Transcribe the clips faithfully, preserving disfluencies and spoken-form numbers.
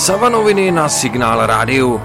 Savanoviny na Signál rádiu.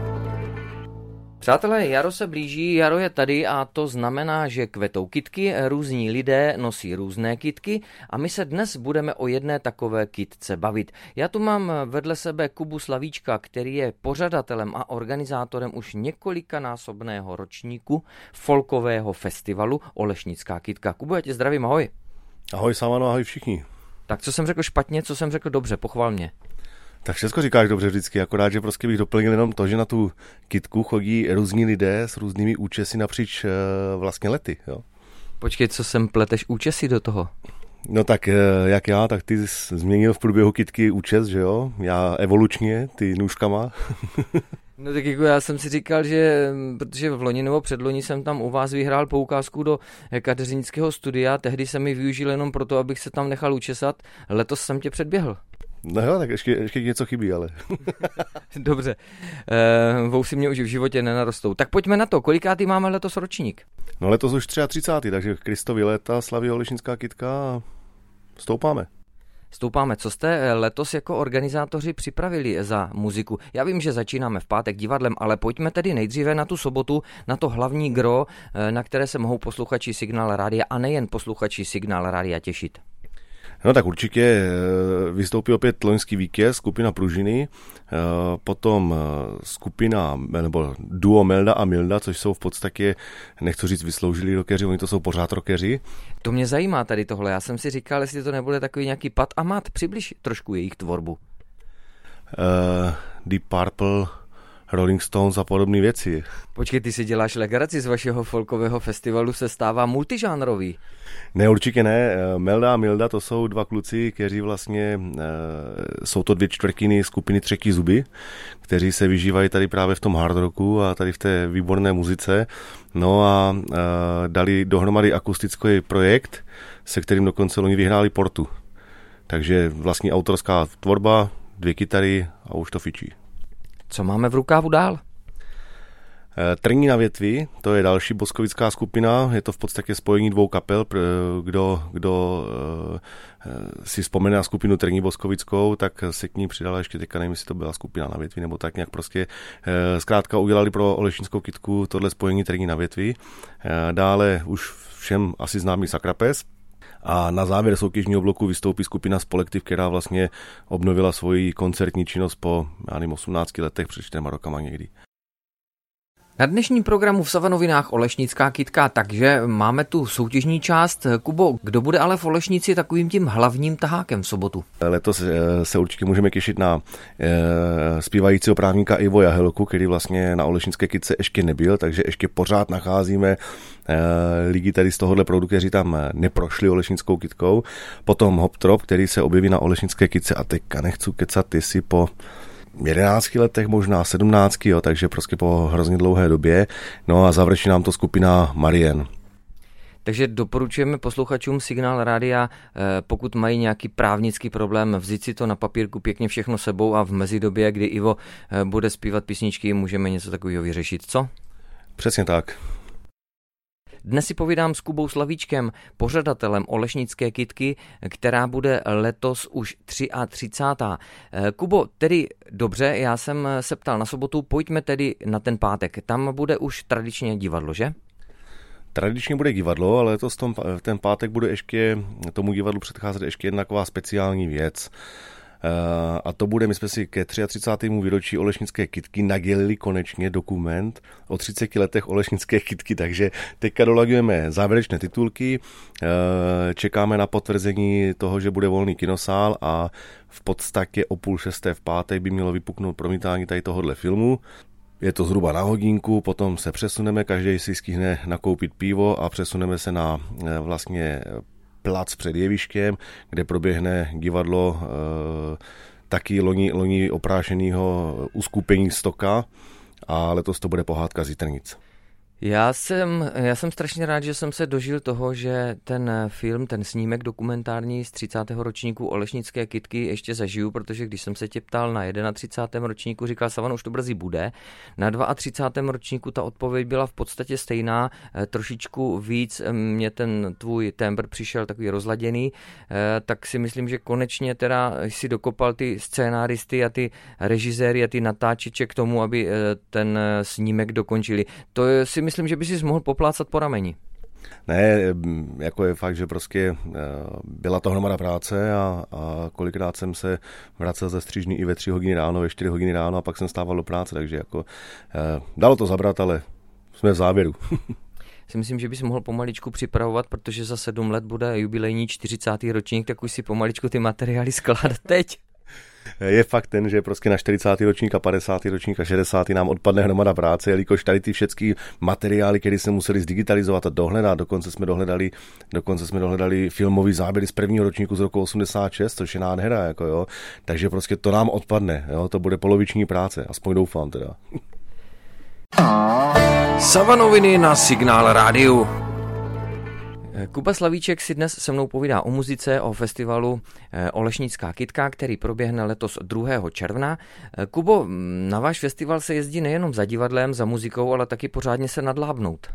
Přátelé, jaro se blíží, jaro je tady a to znamená, že kvetou kytky, různí lidé nosí různé kytky a my se dnes budeme o jedné takové kytce bavit. Já tu mám vedle sebe Kubu Slavíčka, který je pořadatelem a organizátorem už několikanásobného ročníku folkového festivalu Olešnická kytka. Kubu, já tě zdravím, ahoj. Ahoj Savano, ahoj všichni. Tak co jsem řekl špatně, co jsem řekl dobře, pochval mě. Tak všechno říkáš dobře vždycky, akorát, že prostě bych doplnil jenom to, že na tu kytku chodí různí lidé s různými účesy napříč vlastně lety. Jo. Počkej, co sem pleteš účesy do toho? No tak jak já, tak ty jsi změnil v průběhu kytky účes, že jo? Já evolučně, ty nůžkama. No tak jako já jsem si říkal, že protože v loni nebo předloni jsem tam u vás vyhrál poukázku do kadeřnického studia, tehdy jsem ji využil jenom proto, abych se tam nechal učesat, letos jsem tě předběhl. No jo, tak ještě, ještě něco chybí, ale. Dobře, e, vousy mě už v životě nenarostou. Tak pojďme na to, kolikátý máme letos ročník? No letos už třicátý třetí, takže Kristovi léta slaví Olešnická kytka a stoupáme. Stoupáme. Co jste letos jako organizátoři připravili za muziku? Já vím, že začínáme v pátek divadlem, ale pojďme tedy nejdříve na tu sobotu, na to hlavní gro, na které se mohou posluchači Signál rádia a nejen posluchači Signál rádia těšit. No tak určitě vystoupí opět loňský vítěz, skupina Pružiny, potom skupina, nebo duo Melda a Milda, což jsou v podstatě, nechci říct vysloužilí rockeři, oni to jsou pořád rockeři. To mě zajímá tady tohle, já jsem si říkal, jestli to nebude takový nějaký pat a mat, přibliž trošku jejich tvorbu. Uh, Deep Purple, Rolling Stones a podobné věci. Počkej, ty si děláš legraci z vašeho folkového festivalu, se stává multižánrový. Ne, určitě ne. Melda a Milda, to jsou dva kluci, kteří vlastně, jsou to dvě čtvrtiny skupiny Třetí zuby, kteří se vyžívají tady právě v tom hard rocku a tady v té výborné muzice. No a dali dohromady akustický projekt, se kterým dokonce oni vyhráli Portu. Takže vlastně autorská tvorba, dvě kytary a už to fičí. Co máme v rukávu dál? Trní na větvi, to je další boskovická skupina, je to v podstatě spojení dvou kapel, kdo, kdo si vzpomene na skupinu Trní boskovickou, tak se k ní přidala ještě teďka, nevím, jestli to byla skupina na větvi, nebo tak nějak prostě zkrátka udělali pro Olešnickou kytku tohle spojení Trní na větvi. Dále už všem asi známý Sakrapes. A na závěr soutěžního bloku vystoupí skupina Spolektiv, která vlastně obnovila svoji koncertní činnost po, já nevím, osmnácti letech, před čtyřma rokama někdy. Na dnešním programu v Savanovinách Olešnická kytka, takže máme tu soutěžní část. Kubo, kdo bude ale v Olešnici takovým tím hlavním tahákem v sobotu? Letos se určitě můžeme těšit na e, zpívajícího právníka Ivo Jahelku, který vlastně na Olešnické kytce ještě nebyl, takže ještě pořád nacházíme e, lidi tady z tohohle proudu, kteří tam neprošli Olešnickou kytkou. Potom Hoptrop, který se objeví na Olešnické kytce a teďka nechci kecat, ty si po jedenácti letech, možná sedmnácti, jo, takže prostě po hrozně dlouhé době. No a završí nám to skupina Marien. Takže doporučujeme posluchačům Signál rádia, pokud mají nějaký právnický problém, vzít si to na papírku pěkně všechno sebou a v mezidobě, kdy Ivo bude zpívat písničky, můžeme něco takového vyřešit, co? Přesně tak. Dnes si povídám s Kubou Slavíčkem, pořadatelem Olešnické kytky, která bude letos už třicátá třetí. Kubo, tedy dobře, já jsem se ptal na sobotu, pojďme tedy na ten pátek. Tam bude už tradičně divadlo, že? Tradičně bude divadlo, ale letos tom, ten pátek bude ještě tomu divadlu předcházet ještě jedna taková speciální věc. A to bude, my jsme si ke třicátému třetímu výročí Olešnické kytky nadělili konečně dokument o třiceti letech Olešnické kytky, takže teďka dolagujeme závěrečné titulky, čekáme na potvrzení toho, že bude volný kinosál a v podstatě o půl šesté v pátek by mělo vypuknout promítání tady tohohle filmu. Je to zhruba na hodinku, potom se přesuneme, každý si stihne nakoupit pivo a přesuneme se na vlastně plac před jevištěm, kde proběhne divadlo e, taky loni, loni oprášenýho uskupení Stoka a letos to bude pohádka z Jitrnic. Já jsem, já jsem strašně rád, že jsem se dožil toho, že ten film, ten snímek dokumentární z třicátého ročníku Olešnické kytky ještě zažiju, protože když jsem se tě ptal na třicátém prvním ročníku, říkal Savano, už to brzy bude. Na třicátém druhém ročníku ta odpověď byla v podstatě stejná, trošičku víc mě ten tvůj tembr přišel takový rozladěný, tak si myslím, že konečně teda si dokopal ty scénáristy a ty režiséry a ty natáčeče k tomu, aby ten snímek dokončili. To si myslím, že by si mohl poplácat po rameni. Ne, jako je fakt, že prostě byla to hromada práce a, a kolikrát jsem se vracel ze střížny i ve tři hodiny ráno, ve čtyři hodiny ráno a pak jsem stával do práce, takže jako dalo to zabrat, ale jsme v závěru. Si myslím, že bys mohl pomaličku připravovat, protože za sedm let bude jubilejní čtyřicátý ročník, tak už si pomaličku ty materiály skládat teď. Je fakt ten, že prostě na čtyřicátý ročník a padesátý ročník a šedesátý nám odpadne hromada práce, jelikož tady ty všechny materiály, které jsme museli zdigitalizovat a dohledat, dokonce jsme dohledali, dokonce jsme dohledali filmový záběry z prvního ročníku z roku osmdesát šest, což je nádhera, jako jo. Takže prostě to nám odpadne, jo, to bude poloviční práce, aspoň doufám teda. Savanoviny na Signál rádiu. Kuba Slavíček si dnes se mnou povídá o muzice, o festivalu Olešnická kytka, který proběhne letos druhého června. Kubo, na váš festival se jezdí nejenom za divadlem, za muzikou, ale taky pořádně se nadlábnout.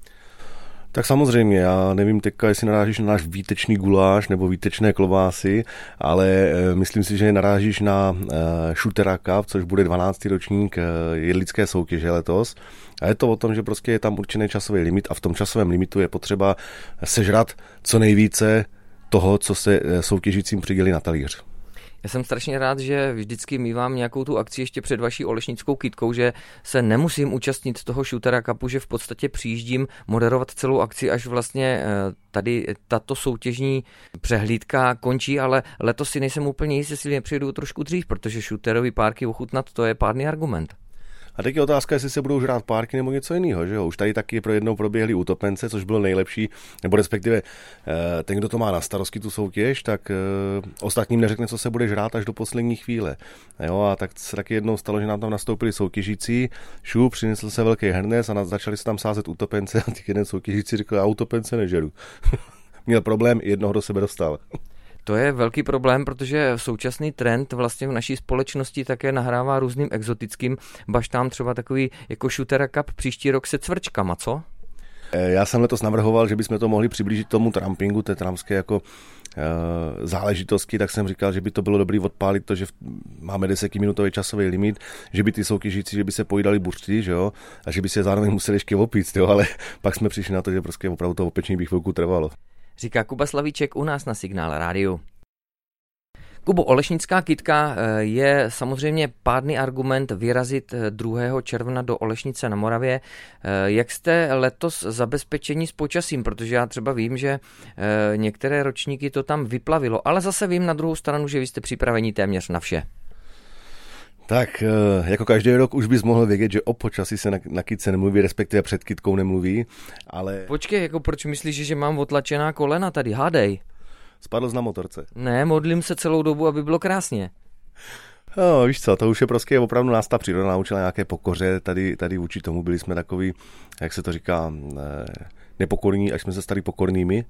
Tak samozřejmě, já nevím teďka, jestli narážíš na náš výtečný guláš nebo výtečné klobásy, ale myslím si, že narážíš na Shootera Cup, což bude dvanáctý ročník jedlické soutěže letos. A je to o tom, že prostě je tam určený časový limit a v tom časovém limitu je potřeba sežrat co nejvíce toho, co se soutěžícím přidělí na talíř. Já jsem strašně rád, že vždycky mívám nějakou tu akci ještě před vaší Olešnickou kytkou, že se nemusím účastnit toho Shootera Cupu, že v podstatě přijíždím moderovat celou akci, až vlastně tady tato soutěžní přehlídka končí, ale letos si nejsem úplně jistý, jestli nepřijedu trošku dřív, protože shooterový párky ochutnat, to je pádný argument. A teď je otázka, jestli se budou žrát párky nebo něco jiného, že jo? Už tady taky pro jednou proběhly utopence, což bylo nejlepší, nebo respektive ten, kdo to má na starosti tu soutěž, tak ostatním neřekne, co se bude žrát až do poslední chvíle. Jo, a tak se taky jednou stalo, že nám tam nastoupili soutěžící, šup, přinesl se velký hrnec a začali se tam sázet utopence a těch jeden soutěžící řekl, já utopence nežeru. Měl problém, jednoho do sebe dostal. To je velký problém, protože současný trend vlastně v naší společnosti také nahrává různým exotickým baštám, třeba takový jako Shootera Cup příští rok se cvrčkama, co? Já jsem letos navrhoval, že bychom to mohli přiblížit tomu trampingu, té trampské jako e, záležitosti, tak jsem říkal, že by to bylo dobrý odpálit to, že máme desetiminutový časový limit, že by ty soutěžící, že by se pojídali buřty, že jo, a že by se zároveň museli ještě opít, jo, ale pak jsme přišli na to, že prostě opravdu to opečení by chvilku trvalo. Říká Kuba Slavíček u nás na Signál rádiu. Kubo, Olešnická kytka je samozřejmě pádný argument vyrazit druhého června do Olešnice na Moravě. Jak jste letos zabezpečení s počasím? Protože já třeba vím, že některé ročníky to tam vyplavilo, ale zase vím na druhou stranu, že vy jste připraveni téměř na vše. Tak jako každý rok už bys mohl vědět, že o počasí se na, na kytce nemluví, respektive před kytkou nemluví, ale... Počkej, jako proč myslíš, že mám otlačená kolena tady? Hádej. Spadl jsi na motorce. Ne, modlím se celou dobu, aby bylo krásně. No, víš co, to už je prostě opravdu nás ta příroda naučila nějaké pokoře, tady, tady vůči tomu byli jsme takový, jak se to říká, nepokorní, až jsme se stali pokornými.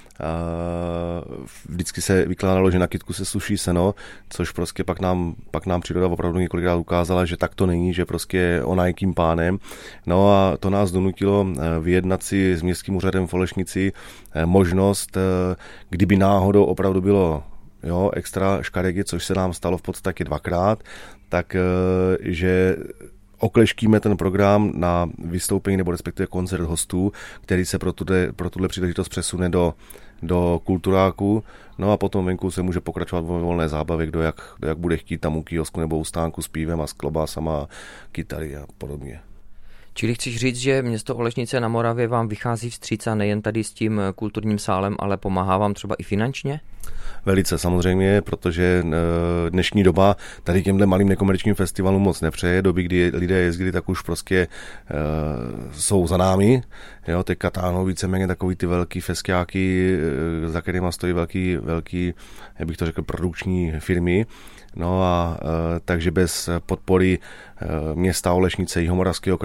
Vždycky se vykládalo, že na kytku se suší seno, což prostě pak nám, pak nám příroda opravdu několikrát ukázala, že tak to není, že prostě ona je kým pánem. No a to nás donutilo vyjednat si s městským úřadem v Olešnici možnost, kdyby náhodou opravdu bylo jo, extra škaregy, což se nám stalo v podstatě dvakrát, tak že okleškíme ten program na vystoupení nebo respektive koncert hostů, který se pro tuhle, pro tuhle příležitost přesune do, do kulturáku. No a potom venku se může pokračovat ve volné zábavě, kdo jak, kdo jak bude chtít tam u kiosku nebo u stánku s pívem a s klobásama, kytary a podobně. Čili chceš říct, že město Olešnice na Moravě vám vychází vstříc a nejen tady s tím kulturním sálem, ale pomáhá vám třeba i finančně? Velice samozřejmě, protože dnešní doba tady těmhle malým nekomerčním festivalům moc nepřeje. Doby, kdy lidé jezdili, tak už prostě uh, jsou za námi. Jo, teďka táhnou víceméně takový ty velký festiáky, za kterýma stojí velký, velký, jak bych to řekl, produkční firmy. No a uh, takže bez podpory uh, města Olešnice, Jihomoravského kraje a dalších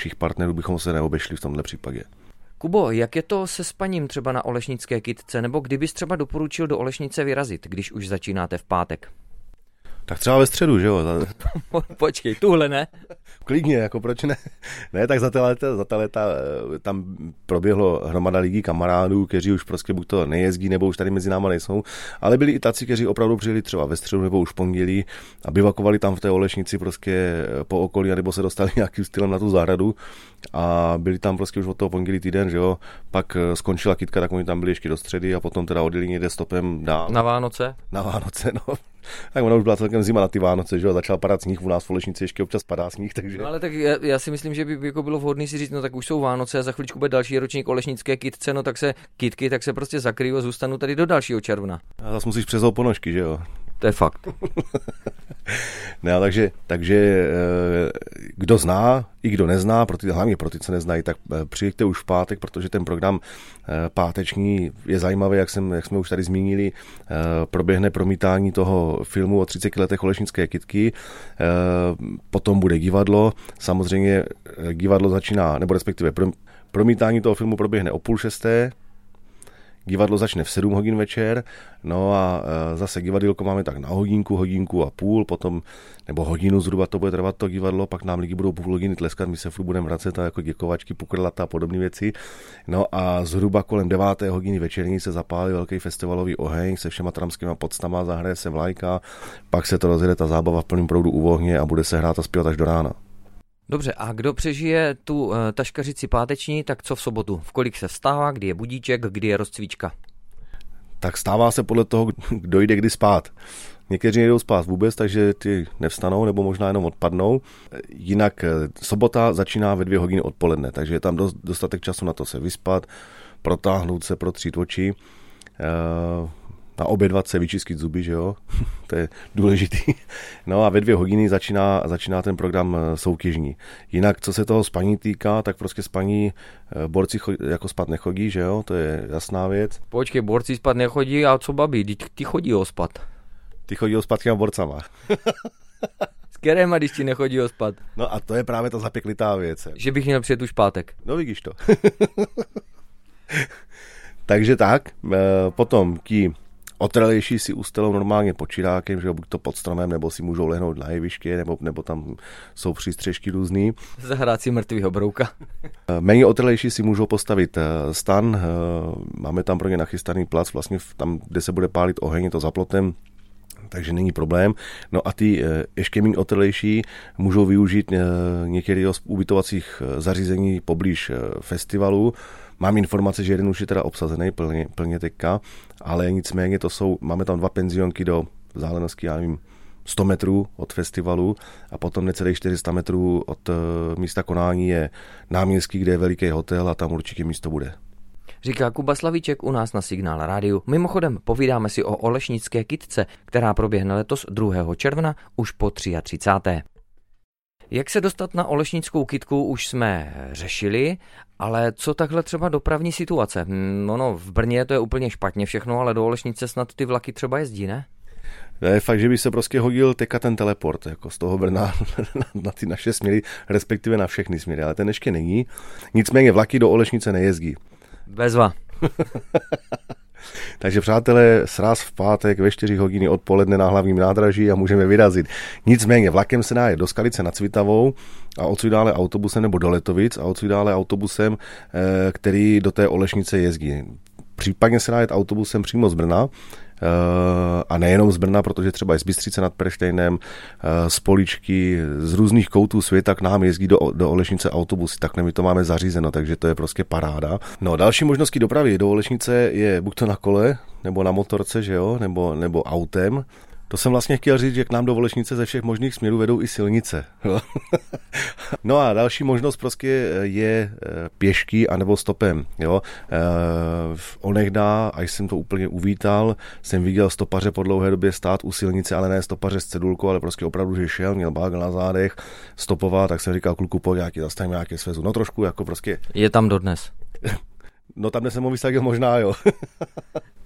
dalších partnerů bychom se neobešli v tomhle případě. Kubo, jak je to se spaním třeba na Olešnické kytce, nebo kdybys třeba doporučil do Olešnice vyrazit, když už začínáte v pátek? Tak třeba ve středu, že jo? Počkej, tuhle ne? Klidně, jako proč ne? Ne, tak za ta léta, za ta léta tam proběhlo hromada lidí, kamarádů, kteří už prostě buď to nejezdí, nebo už tady mezi náma nejsou, ale byli i tací, kteří opravdu přijeli třeba ve středu nebo už pondělí a bivakovali tam v té Olešnici prostě po okolí, nebo se dostali nějakým stylem na tu zahradu a byli tam prostě už od toho pondělí týden, že jo? Pak skončila kytka, tak oni tam byli ještě do středy a potom teda odjeli někde stopem dál. Na Vánoce? Na Vánoce, no. Tak ona už byla celkem zima na ty Vánoce, že jo, začal padat sníh, u nás v Olešnici ještě občas padá sníh, takže... No ale tak já, já si myslím, že by jako bylo vhodné si říct, no tak už jsou Vánoce a za chvíličku bude další ročník Olešnické kytce, no tak se kytky, tak se prostě zakryjí a zůstanou tady do dalšího června. A zase musíš přes ponožky, že jo? To je fakt. No, takže, takže kdo zná, i kdo nezná, pro ty, hlavně pro ty, co neznají, tak přijďte už v pátek, protože ten program páteční je zajímavý, jak, jsem, jak jsme už tady zmínili, proběhne promítání toho filmu o třiceti letech Olešnické kytky, potom bude divadlo, samozřejmě divadlo začíná, nebo respektive promítání toho filmu proběhne o půl šesté, divadlo začne v sedm hodin večer, no a zase divadýlko máme tak na hodinku, hodinku a půl, potom, nebo hodinu zhruba to bude trvat to divadlo, pak nám lidi budou půl hodiny tleskat, my se furt budeme vracet a jako děkovačky, pukrlata a podobné věci. No a zhruba kolem deváté hodiny večerní se zapálí velký festivalový oheň se všema tramskýma podstama, zahraje se vlajka, pak se to rozjede ta zábava v plném proudu u ohně a bude se hrát a zpívat až do rána. Dobře, a kdo přežije tu uh, taškařici páteční, tak co v sobotu? V kolik se vstává, kdy je budíček, kdy je rozcvička? Tak stává se podle toho, kdo jde kdy spát. Někteří nejdou spát vůbec, takže ty nevstanou nebo možná jenom odpadnou. Jinak sobota začíná ve dvě hodiny odpoledne, takže je tam dost, dostatek času na to se vyspat, protáhnout se, protřít oči, uh, naobědvat se, vyčistit zuby, že jo, to je důležitý. No a ve dvě hodiny začíná, začíná ten program soutěžní. Jinak, co se toho spaní týká, tak prostě spaní borci chodí, jako spát nechodí, že jo, to je jasná věc. Počkej, borci spát nechodí, a co babi, ty, ty chodí ospat. Ty chodí ospat těma borcama. S kterýma, když ti nechodí ospat? No a to je právě ta zapěklitá věc. Že bych měl přijet už pátek. No vidíš to. Takže tak, potom ti otrlejší si ustelou normálně pod čirákem, že jo, buď to pod stromem, nebo si můžou lehnout na jeviště, nebo, nebo tam jsou přístřežky různý. Zahrát si mrtvýho brouka. Méně otrlejší si můžou postavit stan, máme tam pro ně nachystaný plac, vlastně tam, kde se bude pálit oheň, je to za plotem, takže není problém. No a ty ještě méně otrlejší můžou využít některých ubytovacích zařízení poblíž festivalu. Mám informace, že jeden už je teda obsazený plně, plně teďka, ale nicméně to jsou, máme tam dva penzionky do vzdálenosti, já nevím, sto metrů od festivalu a potom necelých čtyři sta metrů od místa konání je náměstí, kde je veliký hotel a tam určitě místo bude. Říká Kuba Slavíček u nás na Signál rádiu. Mimochodem povídáme si o Olešnické kytce, která proběhne letos druhého června už po třicáté třetí Jak se dostat na Olešnickou kytku už jsme řešili, ale co takhle třeba dopravní situace? No, no, v Brně to je úplně špatně všechno, ale do Olešnice snad ty vlaky třeba jezdí, ne? Je fakt, že by se prostě hodil teďka ten teleport jako z toho Brna na ty naše směry, respektive na všechny směry, ale ten ještě není. Nicméně vlaky do Olešnice nejezdí. Bezva. Takže přátelé, sraz v pátek ve čtyři hodiny odpoledne na hlavním nádraží a můžeme vyrazit. Nicméně vlakem se dá jet do Skalice nad Svitavou a odsud dále autobusem nebo do Letovic a odsud dále autobusem, který do té Olešnice jezdí. Případně se dá jet autobusem přímo z Brna, a nejenom z Brna, protože třeba i z Bystřice nad Perštejnem, z Poličky, z různých koutů světa k nám jezdí do, do Olešnice autobusy, takhle my to máme zařízeno, takže to je prostě paráda. No další možností dopravy do Olešnice je buď to na kole, nebo na motorce, že jo, nebo, nebo autem. To jsem vlastně chtěl říct, že k nám do Olešnice ze všech možných směrů vedou i silnice. No a další možnost prostě je pěšky anebo stopem. Jo. Onehda, až jsem to úplně uvítal, jsem viděl stopaře po dlouhé době stát u silnice, ale ne stopaře s cedulkou, ale prostě opravdu, že šel, měl bágl na zádech, stopoval, tak jsem říkal, kluku, pojď, já ti zastavím nějaké svezu. No trošku jako prostě. Je tam dodnes. No tam, kde jsem ho vysadil, možná jo.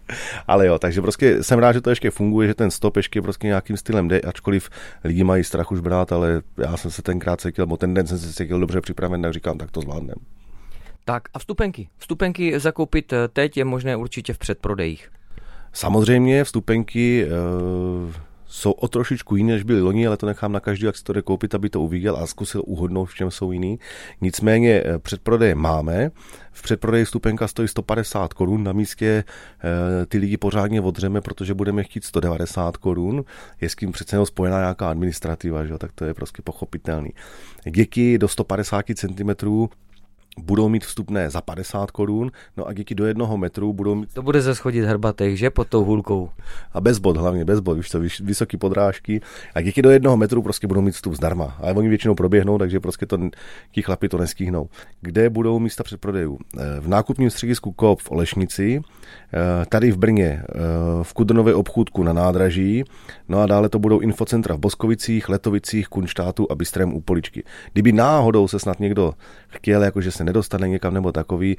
Ale jo, takže prostě jsem rád, že to ještě funguje, že ten stop ještě prostě nějakým stylem jde, ačkoliv lidi mají strach už brát, ale já jsem se tenkrát cítil, bo ten den jsem se cítil dobře připraven, tak říkám, tak to zvládnem. Tak a vstupenky. Vstupenky zakoupit teď je možné určitě v předprodejích. Samozřejmě vstupenky uh, jsou o trošičku jiné, než byly loni, ale to nechám na každý, jak si to jde koupit, aby to uviděl a zkusil uhodnout, v čem jsou jiný. Nicméně předprodeje máme. V předprodeji vstupenka stojí sto padesát korun, na místě uh, ty lidi pořádně odřeme, protože budeme chtít sto devadesát korun. Je s tím přece jenom spojená nějaká administrativa, že? Tak to je prostě pochopitelný. Děti do sto padesát centimetrů budou mít vstupné za padesát korun, no a děti do jednoho metru budou mít... To bude ze schodit hrbatých, že? Pod tou hůlkou. A bez bod, hlavně bez bod, víš co, vysoký podrážky. A děti do jednoho metru prostě budou mít vstup zdarma. Ale oni většinou proběhnou, takže prostě to, ti chlapi to nestihnou. Kde budou místa předprodejů? V nákupním středisku Coop v Olešnici, tady v Brně, v Kudrnově obchůdku na nádraží, no a dále to budou infocentra v Boskovicích, Letovicích, Kunštátu a Bystrém u Poličky. Kdyby náhodou se snad někdo chtěl, jakože se nedostane někam nebo takový,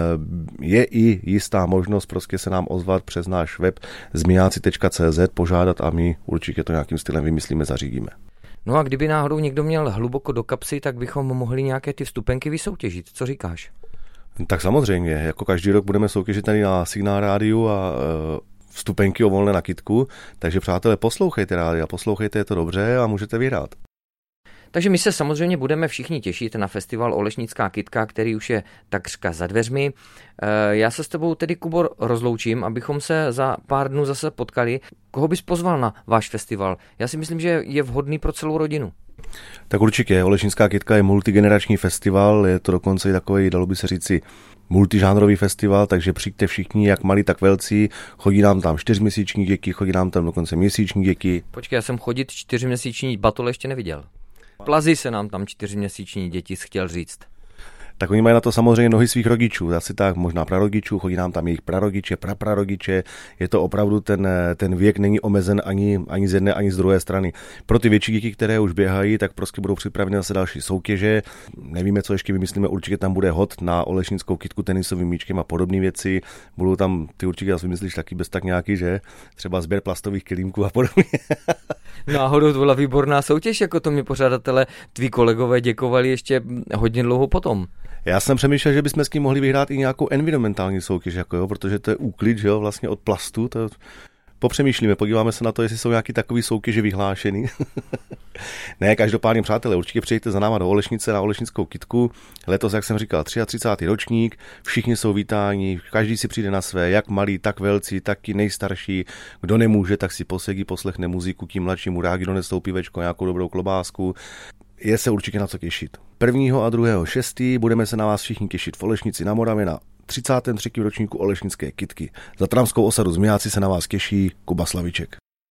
je i jistá možnost prostě se nám ozvat přes náš web zmijáci tečka cé zet, požádat a my určitě to nějakým stylem vymyslíme, zařídíme. No a kdyby náhodou někdo měl hluboko do kapsy, tak bychom mohli nějaké ty vstupenky vysoutěžit. Co říkáš? Tak samozřejmě, jako každý rok budeme soutěžit tady na Signál rádiu a vstupenky o volné na kytku, takže přátelé, poslouchejte rádia, poslouchejte, je to dobře a můžete vyhrát. Takže my se samozřejmě budeme všichni těšit na festival Olešnická kytka, který už je takřka za dveřmi. Já se s tebou tedy, Kubo, rozloučím, abychom se za pár dnů zase potkali. Koho bys pozval na váš festival? Já si myslím, že je vhodný pro celou rodinu. Tak určitě, Olešnická kytka je multigenerační festival, je to dokonce i takový, dalo by se říci, multižánrový festival, takže přijďte všichni, jak malí, tak velcí. Chodí nám tam čtyřměsíční děti, chodí nám tam dokonce měsíční děti. Počkej, já jsem chodit čtyřměsíční batole ještě neviděl. Plazy se nám tam čtyřměsíční děti chtěl říct. Tak oni mají na to samozřejmě nohy svých rodičů, asi tak, možná prarodičů, chodí nám tam jejich prarodiče, praprarodiče, je to opravdu ten, ten věk není omezen ani, ani z jedné, ani z druhé strany. Pro ty větší děti, které už běhají, tak prostě budou připraveny zase další soutěže, nevíme, co ještě vymyslíme, určitě tam bude hod na olešnickou kytku tenisovým míčkem a podobné věci, budou tam, ty určitě asi vymyslíš taky bez tak nějaký, že? Třeba sběr plastových kelímků a podobně. Náhodou to byla výborná soutěž, jako to mi pořadatelé, tví kolegové děkovali ještě hodně dlouho potom. Já jsem přemýšlel, že bychom s tím mohli vyhrát i nějakou environmentální soutěž, jako jo, protože to je úklid, že jo, vlastně od plastu. To popřemýšlíme, podíváme se na to, jestli jsou nějaký takový soutěže vyhlášený. Ne, každopádně, přátelé, určitě přijďte za náma do Olešnice na Olešnickou kytku. Letos, jak jsem říkal, třicátý třetí ročník, všichni jsou vítáni, každý si přijde na své, jak malí, tak velcí, tak i nejstarší. Kdo nemůže, tak si posedí, poslechne muziku, tím mladšímu rádi donesou pivečko, nějakou dobrou klobásku. Je se určitě na co těšit. prvního a druhého šestého budeme se na vás všichni těšit v Olešnici na Moravě na třicátém třetím ročníku Olešnické kytky. Za tramskou osadu Zmijáci se na vás těší Kuba Slaviček.